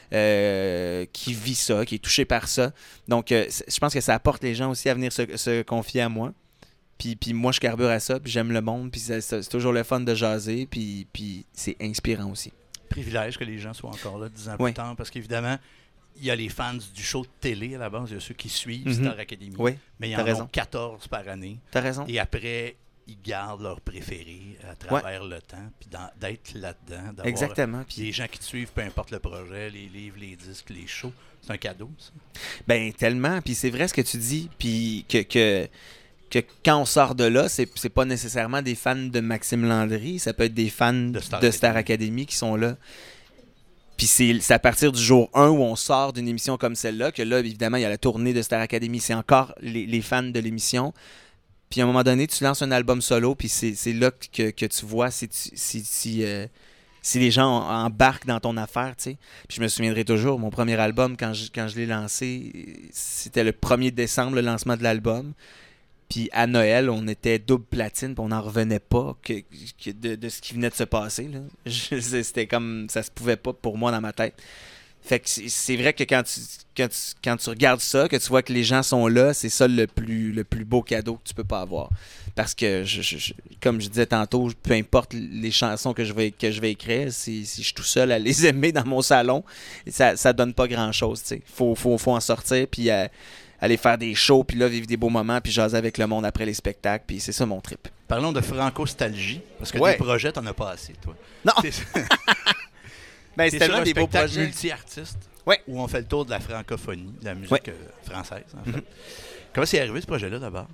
euh, qui vit ça, qui est touché par ça. Donc, euh, je pense que ça apporte les gens aussi à venir se, se confier à moi. Puis, puis moi, je carbure à ça, puis j'aime le monde, puis c'est, c'est toujours le fun de jaser, puis, puis c'est inspirant aussi. privilège que les gens soient encore là dix ans Oui. plus tard, parce qu'évidemment, il y a les fans du show de télé à la base, il y a ceux qui suivent Mm-hmm. Star Academy, Oui, mais il y t'as en raison. a quatorze par année. T'as raison. Et après, ils gardent leur préféré à travers le temps, puis dans- d'être là-dedans, d'avoir Exactement. Puis, les gens qui te suivent, peu importe le projet, les livres, les disques, les shows. C'est un cadeau, ça. ben, tellement. Puis c'est vrai ce que tu dis. Puis que, que, que quand on sort de là, c'est, c'est pas nécessairement des fans de Maxime Landry. Ça peut être des fans de Star Star, Academy. Academy qui sont là. Puis c'est, c'est à partir du jour un où on sort d'une émission comme celle-là que là, évidemment, il y a la tournée de Star Academy. C'est encore les, les fans de l'émission. Puis à un moment donné, tu lances un album solo, puis c'est, c'est là que, que tu vois si, tu- si, si, euh, si les gens embarquent dans ton affaire, tu sais. Puis je me souviendrai toujours, mon premier album, quand je, quand je l'ai lancé, c'était le premier décembre, le lancement de l'album. Puis à Noël, on était double platine, puis on n'en revenait pas que, que de, de ce qui venait de se passer, là. Je- c'était comme, ça se pouvait pas pour moi dans ma tête. Fait que c'est, c'est vrai que quand tu, quand, tu, quand tu regardes ça, que tu vois que les gens sont là, c'est ça le plus, le plus beau cadeau que tu peux pas avoir. Parce que, je, je- je- comme je disais tantôt, peu importe les chansons que je vais, que je vais écrire, si, si je suis tout seul à les aimer dans mon salon, ça, ça donne pas grand-chose. Il faut, faut, faut en sortir, puis euh, aller faire des shows, puis là, vivre des beaux moments, puis jaser avec le monde après les spectacles, puis c'est ça mon trip. Parlons de franco-stalgie, parce que Ouais. des projets, t'en as pas assez, toi. Non! T'es- Ben, T'es c'est sur tellement un des beaux spectacle projets. multi-artistes, Ouais. où on fait le tour de la francophonie, de la musique Ouais. euh, française, en fait. Comment c'est arrivé, ce projet-là, d'abord?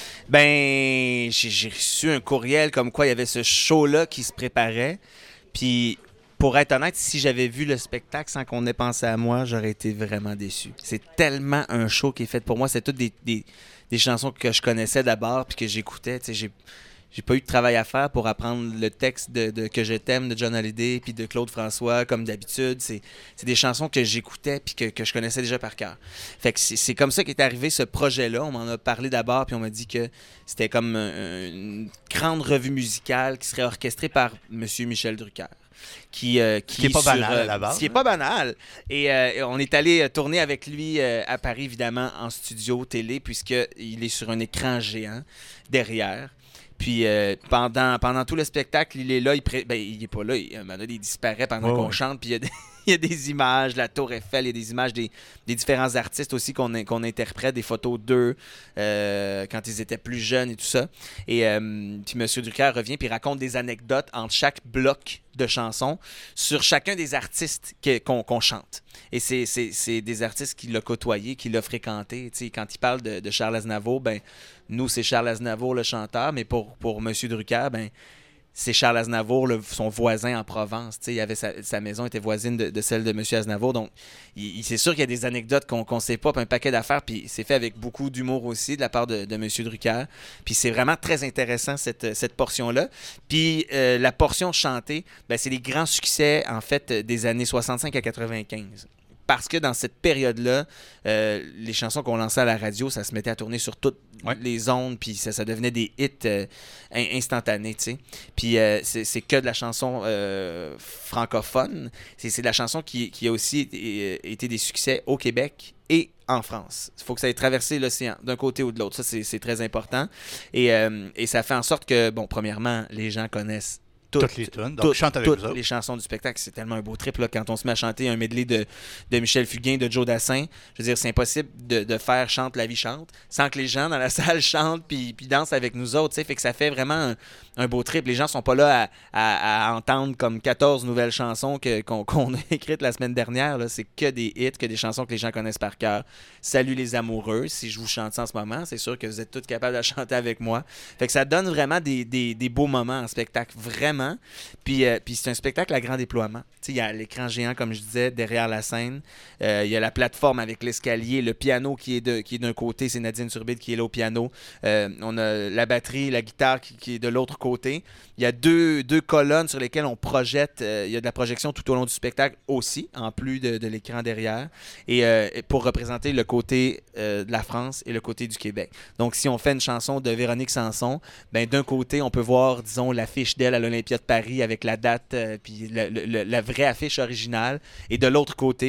Ben, j'ai, j'ai reçu un courriel comme quoi il y avait ce show-là qui se préparait. Puis, pour être honnête, si j'avais vu le spectacle sans qu'on ait pensé à moi, j'aurais été vraiment déçu. C'est tellement un show qui est fait pour moi. C'est toutes des, des, des chansons que je connaissais d'abord puis que j'écoutais. Tu sais, j'ai, j'ai pas eu de travail à faire pour apprendre le texte de, de Que je t'aime de John Hallyday puis de Claude François, comme d'habitude. C'est, c'est des chansons que j'écoutais puis que, que je connaissais déjà par cœur. Fait que c'est, c'est comme ça qu'est arrivé ce projet-là. On m'en a parlé d'abord puis on m'a dit que c'était comme un- une grande revue musicale qui serait orchestrée par M. Michel Drucker. Qui, euh, qui, Ce qui est pas sur, banal, euh, à la base, Ce qui est hein. pas banal. Et euh, on est allé euh, tourner avec lui euh, à Paris, évidemment, en studio télé, puisqu'il est sur un écran géant derrière. Puis euh, pendant, pendant tout le spectacle, il est là, il, pré... ben, il est pas là, il, à un moment donné, il disparaît pendant Oh, qu'on ouais. chante, puis il y a des, il y a des images, la Tour Eiffel, il y a des images des, des différents artistes aussi qu'on, qu'on interprète, des photos d'eux euh, quand ils étaient plus jeunes et tout ça. Et euh, puis M. Drucker revient puis raconte des anecdotes entre chaque bloc de chansons sur chacun des artistes que- qu'on, qu'on chante. Et c'est, c'est, c'est des artistes qu'il a côtoyés, qu'il a fréquentés. Tu sais, quand il parle de, de Charles Aznavour, ben, nous, c'est Charles Aznavour, le chanteur, mais pour, pour M. Drucker, ben, c'est Charles Aznavour, le- son voisin en Provence. Tu sais, il avait sa, sa maison était voisine de, de celle de M. Aznavour. Donc, il, il- c'est sûr qu'il y a des anecdotes qu'on ne sait pas, puis un paquet d'affaires. Puis c'est fait avec beaucoup d'humour aussi de la part de, de M. Drucker. Puis c'est vraiment très intéressant, cette, cette portion-là. Puis euh, la portion chantée, ben, c'est les grands succès, en fait, des années soixante-cinq à quatre-vingt-quinze. Parce que dans cette période-là, euh, les chansons qu'on lançait à la radio, ça se mettait à tourner sur toutes Ouais. les ondes, puis ça, ça devenait des hits euh, in- instantanés, tu sais. Puis euh, c'est, c'est que de la chanson euh, francophone. C'est, c'est de la chanson qui, qui a aussi été, euh, été des succès au Québec et en France. Il faut que ça ait traversé l'océan d'un côté ou de l'autre. Ça, c'est, c'est très important. Et, euh, et ça fait en sorte que, bon, premièrement, les gens connaissent toutes, Toutes les tunes. Donc, toutes, chante avec toutes vous autres. les chansons du spectacle. C'est tellement un beau trip là, quand on se met à chanter un medley de, de Michel Fugain, de Joe Dassin. Je veux dire, c'est impossible de, de faire Chante la vie chante sans que les gens dans la salle chantent puis, puis dansent avec nous autres. T'sais. Fait que ça fait vraiment un, un beau trip. Les gens sont pas là à, à- à entendre comme quatorze nouvelles chansons que, qu'on, qu'on a écrites la semaine dernière. Là. C'est que des hits, que des chansons que les gens connaissent par cœur. Salut les amoureux. Si je vous chante ça en ce moment, c'est sûr que vous êtes tous capables de chanter avec moi. Fait que ça donne vraiment des, des, des beaux moments en spectacle. Vraiment. Puis, euh, puis c'est un spectacle à grand déploiement. Il y a l'écran géant, comme je disais, derrière la scène. Euh, Il y a la plateforme avec l'escalier, le piano qui est, de, qui est d'un côté, c'est Nadine Turbide qui est là au piano. Euh, on a la batterie, la guitare qui, qui est de l'autre côté. Il y a deux, deux colonnes sur lesquelles on projette. Euh, il y a de la projection tout au long du spectacle aussi, en plus de, de l'écran derrière. Et euh, pour représenter le côté euh, de la France et le côté du Québec. Donc, si on fait une chanson de Véronique Sanson, ben, d'un côté, on peut voir, disons, l'affiche d'elle à l'Olympia de Paris avec la date, euh, puis le- le- le- la vraie affiche originale. Et de l'autre côté,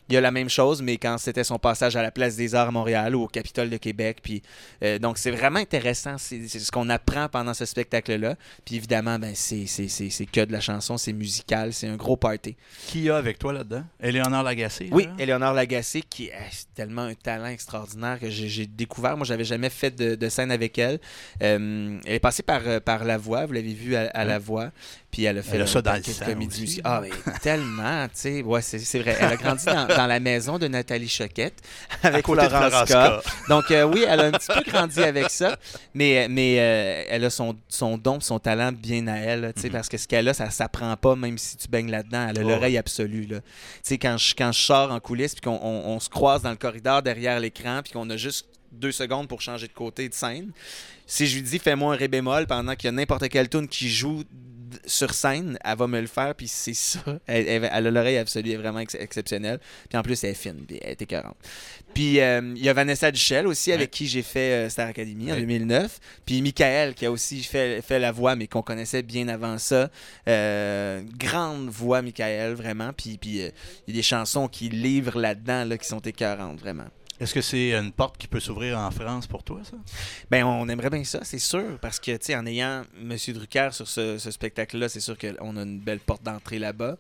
il y a la même chose, mais quand c'était son passage à la Place des Arts à Montréal ou au Capitole de Québec. Puis, euh, donc, c'est vraiment intéressant. C'est, c'est ce qu'on apprend pendant ce spectacle-là. Puis, évidemment, ben, c'est, c'est, c'est, c'est que de la chanson, c'est musical, c'est un gros party. Qui y a avec toi là-dedans? Éléonore Lagacé? Oui, là? Éléonore Lagacé, qui est tellement un talent extraordinaire que j'ai, j'ai découvert. Moi, j'avais jamais fait de, de scène avec elle. Euh, elle est passée par, par La Voix, vous l'avez vu à, à La Voix. Puis elle a fait elle a ça dans le quelques sang comédies aussi. musicales. Ah, mais tellement, tu sais. Ouais, c'est, c'est vrai. Elle a grandi dans, dans la maison de Nathalie Choquette avec côté de Florence Florence K. K. Donc, euh, oui, elle a un petit peu grandi avec ça. Mais, mais euh, elle a son, son don, son talent bien à elle. Tu sais, mm-hmm. Parce que ce qu'elle a, ça ne s'apprend pas, même si tu baignes là-dedans. Elle a oh. l'oreille absolue. Tu sais, quand je, quand je sors en coulisses, puis qu'on on, on se croise dans le corridor derrière l'écran, puis qu'on a juste deux secondes pour changer de côté de scène, si je lui dis fais-moi un ré bémol pendant qu'il y a n'importe quelle tune qui joue sur scène, elle va me le faire, puis c'est ça. Elle, elle, elle a l'oreille absolue, elle est vraiment ex- exceptionnelle. Puis en plus, elle est fine, puis elle est écœurante. Puis il euh, y a Vanessa Duchel aussi, avec ouais. qui j'ai fait euh, Star Academy ouais. en deux mille neuf. Puis Michael, qui a aussi fait, fait la voix, mais qu'on connaissait bien avant ça. Euh, grande voix, Michael, vraiment. Puis il euh, y a des chansons qui livrent là-dedans, là, qui sont écœurantes, vraiment. Est-ce que c'est une porte qui peut s'ouvrir en France pour toi, ça? Bien, on aimerait bien ça, c'est sûr. Parce que, tu sais, en ayant M. Drucker sur ce, ce spectacle-là, c'est sûr qu'on a une belle porte d'entrée là-bas.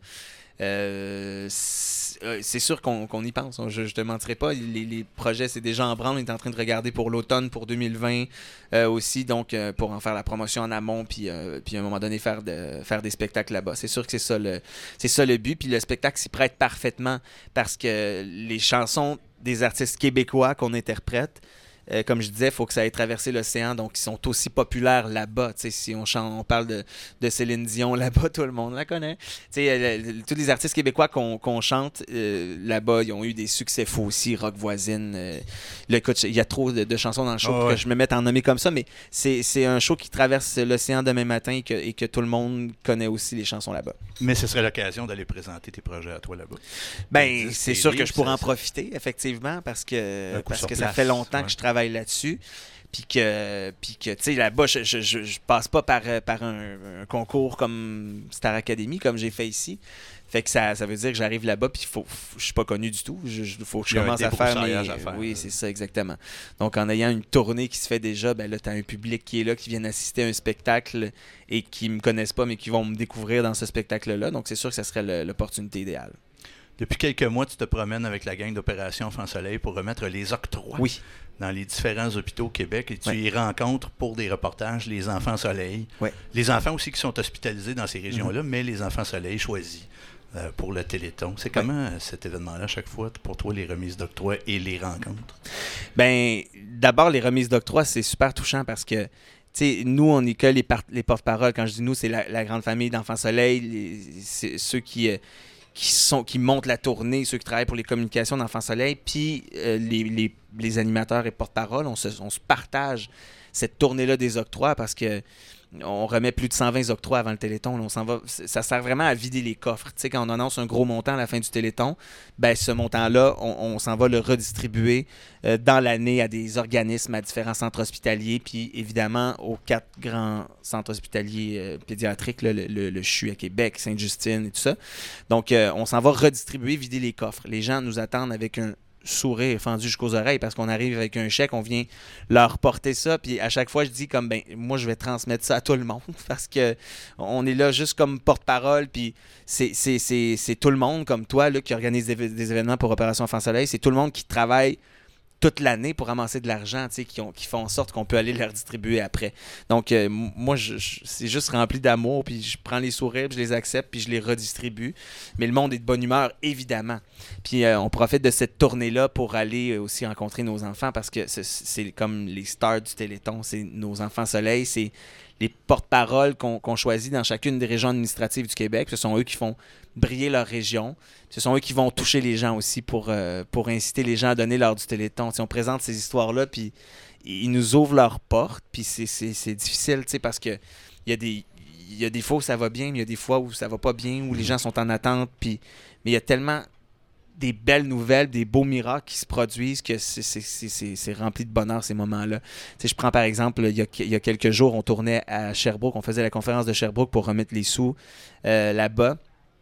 Euh, c'est, c'est sûr qu'on, qu'on y pense. Je ne te mentirai pas. Les, les projets, c'est déjà en branle. On est en train de regarder pour l'automne, pour deux mille vingt euh, aussi. Donc, euh, pour en faire la promotion en amont, puis, euh, puis à un moment donné, faire, de, faire des spectacles là-bas. C'est sûr que c'est ça le, c'est ça le but. Puis le spectacle s'y prête parfaitement parce que les chansons des artistes québécois qu'on interprète, euh, comme je disais, il faut que ça ait traversé l'océan, donc ils sont aussi populaires là-bas. T'sais, si on, chante, on parle de, de Céline Dion là-bas, tout le monde la connaît. Euh, le, tous les artistes québécois qu'on, qu'on chante euh, là-bas, ils ont eu des succès faux aussi, Rock Voisine. Euh, là, écoute, il y a trop de, de chansons dans le show oh, pour ouais. que je me mette à en nommer comme ça, mais c'est, c'est un show qui traverse l'océan demain matin et que, et que tout le monde connaît aussi les chansons là-bas. Mais ce serait l'occasion d'aller présenter tes projets à toi là-bas. Ben, c'est sûr que je pourrais en profiter, effectivement, parce que, parce que ça fait longtemps ouais. que je travaille là-dessus. Puis que, puis que tu sais, là-bas, je, je, je, je passe pas par, par un, un concours comme Star Academy, comme j'ai fait ici. Fait que ça, ça veut dire que j'arrive là-bas, puis faut, faut, je suis pas connu du tout. Il faut que je commence à faire mes... à faire. Oui, c'est ça, exactement. Donc, en ayant une tournée qui se fait déjà, ben là, tu as un public qui est là, qui vient assister à un spectacle et qui me connaissent pas, mais qui vont me découvrir dans ce spectacle-là. Donc, c'est sûr que ça serait le, l'opportunité idéale. Depuis quelques mois, tu te promènes avec la gang d'Opération Enfants Soleil pour remettre les octrois oui. dans les différents hôpitaux au Québec et tu oui. y rencontres pour des reportages les Enfants Soleil. Oui. Les enfants aussi qui sont hospitalisés dans ces régions-là, mm-hmm. mais les Enfants Soleil choisis euh, pour le Téléthon. C'est comment oui. cet événement-là, à chaque fois, pour toi, les remises d'octrois et les rencontres? Bien, d'abord, les remises d'octrois, c'est super touchant parce que t'sais, nous, on n'est que les, par- les porte-paroles. Quand je dis nous, c'est la, la grande famille d'Enfants Soleil, les, c'est ceux qui... Euh, Qui, sont, qui montent la tournée, ceux qui travaillent pour les communications d'Enfants Soleil, puis euh, les, les, les animateurs et porte-parole, on se, on se partage cette tournée-là des octrois parce que on remet plus de cent vingt octrois avant le Téléthon. Là, on s'en va, ça sert vraiment à vider les coffres. Tu sais, quand on annonce un gros montant à la fin du Téléthon, ben, ce montant-là, on, on s'en va le redistribuer euh, dans l'année à des organismes, à différents centres hospitaliers, puis évidemment aux quatre grands centres hospitaliers euh, pédiatriques, là, le, le, le C H U à Québec, Sainte-Justine et tout ça. Donc, euh, on s'en va redistribuer, vider les coffres. Les gens nous attendent avec un sourire fendu jusqu'aux oreilles parce qu'on arrive avec un chèque, on vient leur porter ça, puis à chaque fois je dis comme ben moi je vais transmettre ça à tout le monde parce que on est là juste comme porte-parole, puis c'est, c'est, c'est, c'est tout le monde comme toi là, qui organise des, des événements pour Opération Enfants Soleil, c'est tout le monde qui travaille toute l'année pour ramasser de l'argent, tu sais, qui, ont, qui font en sorte qu'on peut aller leur distribuer après. Donc, euh, moi, je, je, c'est juste rempli d'amour, puis je prends les sourires, puis je les accepte, puis je les redistribue. Mais le monde est de bonne humeur, évidemment. Puis, euh, on profite de cette tournée-là pour aller aussi rencontrer nos enfants, parce que c'est, c'est comme les stars du Téléthon, c'est nos enfants soleil, c'est les porte-paroles qu'on, qu'on choisit dans chacune des régions administratives du Québec. Ce sont eux qui font briller leur région. Ce sont eux qui vont toucher les gens aussi pour, euh, pour inciter les gens à donner lors du Téléthon. T'sais, on présente ces histoires-là, puis ils nous ouvrent leurs portes, puis c'est, c'est, c'est difficile, parce que il y a des il y a des fois où ça va bien, mais il y a des fois où ça va pas bien, où les gens sont en attente, puis mais il y a tellement des belles nouvelles, des beaux miracles qui se produisent que c'est, c'est, c'est, c'est, c'est rempli de bonheur ces moments-là. T'sais, je prends par exemple, il y, a, il y a quelques jours, on tournait à Sherbrooke, on faisait la conférence de Sherbrooke pour remettre les sous euh, là-bas.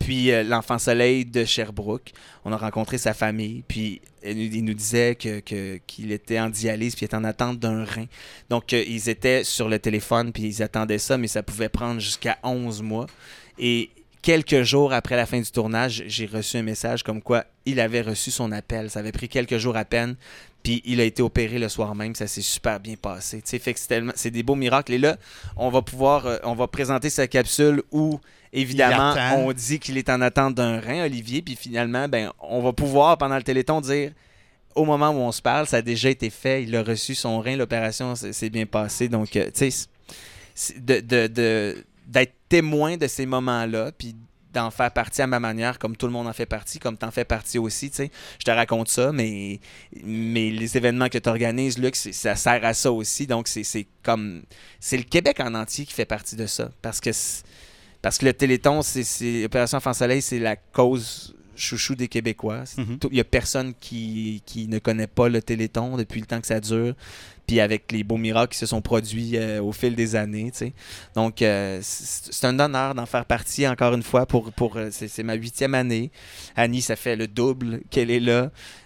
Puis euh, l'Enfant Soleil de Sherbrooke, on a rencontré sa famille, puis il, il nous disait que, que, qu'il était en dialyse, puis il était en attente d'un rein. Donc, euh, ils étaient sur le téléphone, puis ils attendaient ça, mais ça pouvait prendre jusqu'à onze mois. Et quelques jours après la fin du tournage, j'ai reçu un message comme quoi il avait reçu son appel. Ça avait pris quelques jours à peine, puis il a été opéré le soir même. Ça s'est super bien passé. Tu sais, fait que c'est, tellement, c'est des beaux miracles. Et là, on va pouvoir, euh, on va présenter sa capsule où, évidemment, on dit qu'il est en attente d'un rein, Olivier, puis finalement, ben, on va pouvoir, pendant le Téléthon, dire... Au moment où on se parle, ça a déjà été fait. Il a reçu son rein, l'opération s'est bien passée. Donc, euh, tu sais, de, de, de, d'être témoin de ces moments-là, puis d'en faire partie à ma manière, comme tout le monde en fait partie, comme tu en fais partie aussi, tu sais. Je te raconte ça, mais, mais les événements que tu organises, Luc, ça sert à ça aussi. Donc, c'est, c'est comme... C'est le Québec en entier qui fait partie de ça. Parce que, parce que le Téléthon, c'est, c'est, Opération Enfant Soleil, c'est la cause... chouchou des Québécois. Il mm-hmm. n'y a personne qui, qui ne connaît pas le Téléthon depuis le temps que ça dure. Puis avec les beaux miracles qui se sont produits euh, au fil des années. T'sais. Donc, euh, c'est, c'est un honneur d'en faire partie encore une fois. pour, pour euh, c'est, c'est ma huitième année. Annie, ça fait le double qu'elle est là.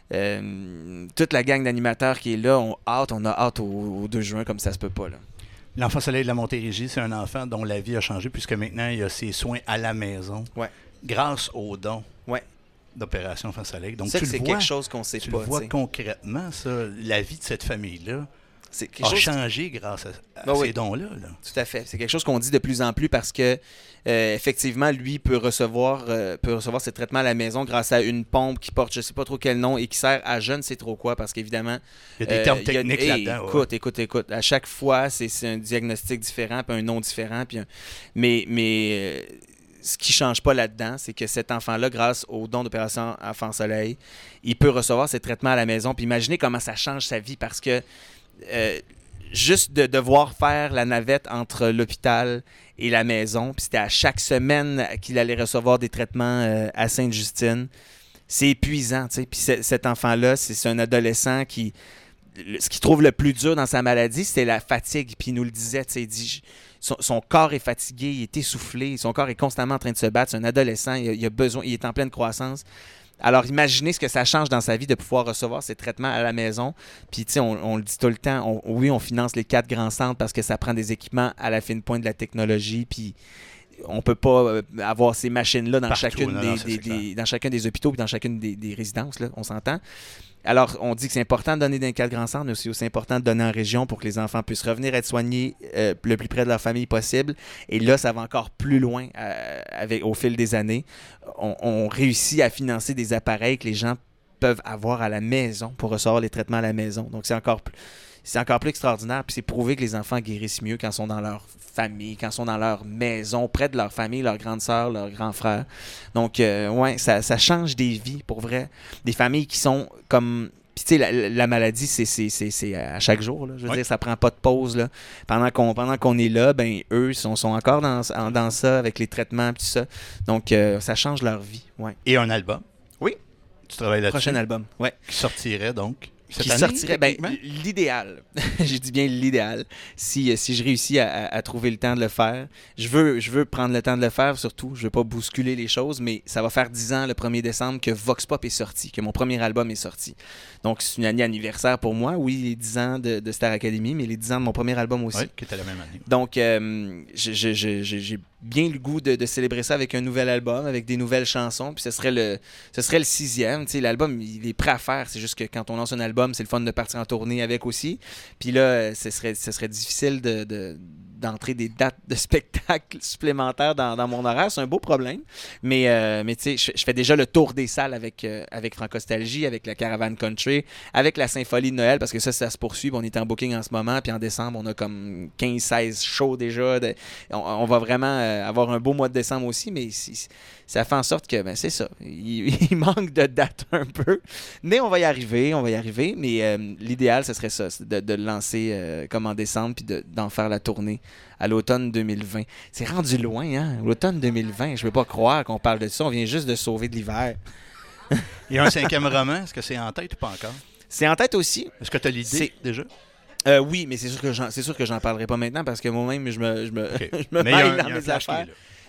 Euh, toute la gang d'animateurs qui est là, on, hâte, on a hâte au, au deux juin comme ça se peut pas. Là. L'Enfant Soleil de la Montérégie, c'est un enfant dont la vie a changé puisque maintenant il a ses soins à la maison. Ouais. Grâce aux dons. Ouais. D'Opération Enfant Soleil. Donc, ça, tu c'est le vois, quelque chose qu'on sait tu pas. Tu le vois t'sais. concrètement, ça, la vie de cette famille-là c'est a chose changé qui... grâce à, à ben ces oui. dons-là. Là. Tout à fait. C'est quelque chose qu'on dit de plus en plus parce que, euh, effectivement, lui peut recevoir, euh, peut recevoir ses traitements à la maison grâce à une pompe qui porte je ne sais pas trop quel nom et qui sert à je ne sais trop quoi parce qu'évidemment... Il y a des euh, termes techniques a, là-dedans. Hey, écoute, ouais. écoute, écoute. À chaque fois, c'est, c'est un diagnostic différent puis un nom différent. Puis un... Mais... mais euh, ce qui ne change pas là-dedans, c'est que cet enfant-là, grâce au don d'Opération Enfant Soleil, il peut recevoir ses traitements à la maison. Puis imaginez comment ça change sa vie parce que euh, juste de devoir faire la navette entre l'hôpital et la maison, puis c'était à chaque semaine qu'il allait recevoir des traitements euh, à Sainte-Justine, c'est épuisant. Tu sais. Puis c- cet enfant-là, c'est, c'est un adolescent qui... Le, ce qu'il trouve le plus dur dans sa maladie, c'était la fatigue. Puis il nous le disait, tu sais, il dit... Son, son corps est fatigué, il est essoufflé, son corps est constamment en train de se battre. C'est un adolescent, il a, il a besoin, il est en pleine croissance. Alors, imaginez ce que ça change dans sa vie de pouvoir recevoir ces traitements à la maison. Puis, tu sais, on, on le dit tout le temps, on, oui, on finance les quatre grands centres parce que ça prend des équipements à la fine pointe de la technologie. Puis, on peut pas avoir ces machines-là dans, Partout, chacune non, des, non, des, des, dans chacun des hôpitaux et dans chacune des, des résidences, là, on s'entend. Alors, on dit que c'est important de donner dans les quatre grands centres, mais c'est aussi important de donner en région pour que les enfants puissent revenir être soignés euh, le plus près de leur famille possible. Et là, ça va encore plus loin euh, avec, au fil des années. On, on réussit à financer des appareils que les gens peuvent avoir à la maison pour recevoir les traitements à la maison. Donc, c'est encore plus... C'est encore plus extraordinaire, puis c'est prouvé que les enfants guérissent mieux quand ils sont dans leur famille, quand ils sont dans leur maison, près de leur famille, leur grande sœur, leur grand frère. Donc, euh, ouais, ça, ça change des vies, pour vrai. Des familles qui sont comme... Puis, tu sais, la, la maladie, c'est, c'est, c'est, c'est à chaque jour, là. Je veux oui. dire, ça prend pas de pause, là. Pendant qu'on, pendant qu'on est là, ben eux sont, sont encore dans, dans ça, avec les traitements, tout ça. Donc, euh, ça change leur vie, ouais. Et un album. Oui. Tu travailles là-dessus. Prochain album, ouais. Qui sortirait, donc... Cette qui année, sortirait, ben, l'idéal, j'ai dit bien l'idéal, si, si je réussis à, à, à trouver le temps de le faire. Je veux, je veux prendre le temps de le faire, surtout, je veux pas bousculer les choses, mais ça va faire dix ans le premier décembre que Vox Pop est sorti, que mon premier album est sorti. Donc, c'est une année anniversaire pour moi, oui, les dix ans de, de Star Academy, mais les dix ans de mon premier album aussi. Oui, qui était la même année. Donc, euh, je, je, je, j'ai bien le goût de, de célébrer ça avec un nouvel album, avec des nouvelles chansons, puis ce serait le, ce serait le sixième. Tu sais, l'album, il est prêt à faire, c'est juste que quand on lance un album, c'est le fun de partir en tournée avec aussi. Puis là, ce serait, ce serait difficile de, de, d'entrer des dates de spectacles supplémentaires dans, dans mon horaire. C'est un beau problème. Mais, euh, mais tu sais, je, je fais déjà le tour des salles avec, euh, avec Francostalgie, avec la Caravane Country, avec la Symphonie de Noël, parce que ça, ça se poursuit. On est en booking en ce moment. Puis en décembre, on a comme quinze seize shows déjà. De, on, on va vraiment euh, avoir un beau mois de décembre aussi. Mais si, ça fait en sorte que, ben, c'est ça. Il, il manque de dates un peu. Mais on va y arriver. On va y arriver. Mais euh, l'idéal, ce serait ça, de, de le lancer euh, comme en décembre puis de, d'en faire la tournée à l'automne deux mille vingt. C'est rendu loin, hein? L'automne deux mille vingt, je ne veux pas croire qu'on parle de ça. On vient juste de sauver de l'hiver. Il y a un cinquième roman. Est-ce que c'est en tête ou pas encore? C'est en tête aussi. Est-ce que tu as l'idée c'est... déjà? Euh, oui, mais c'est sûr que j'en, c'est sûr que j'en parlerai pas maintenant parce que moi-même, je me, je me, okay. je me mêle dans mes affaires.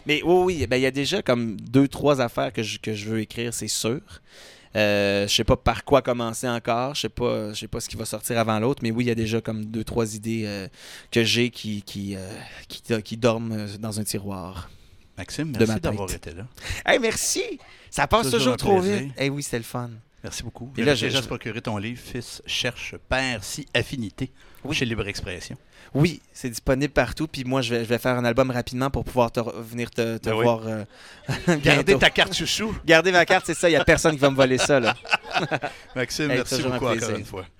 Mais oui, oui, ben, il y a déjà comme deux, trois affaires que je, que je veux écrire, c'est sûr. Euh, je sais pas par quoi commencer encore. Je sais pas, je sais pas ce qui va sortir avant l'autre. Mais oui, il y a déjà comme deux, trois idées euh, que j'ai qui, qui, euh, qui, qui dorment dans un tiroir. Maxime, de merci ma d'avoir tête. été là. Hey, merci! Ça passe Toujours toujours, un trop plaisir. vite. Hey, oui, c'était le fun. Merci beaucoup. Et Et là, là, je- j'ai déjà je- procuré ton livre Fils cherche père si affinité Oui. chez Libre Expression. Oui, c'est disponible partout. Puis moi, je vais, je vais faire un album rapidement pour pouvoir te re- venir te, te Ben oui. voir. euh, Gardez bientôt. ta carte chouchou. Gardez ma carte, c'est ça. Il n'y a personne qui va me voler ça. Là. Maxime, Hey, merci toujours un beaucoup encore plaisir. une fois.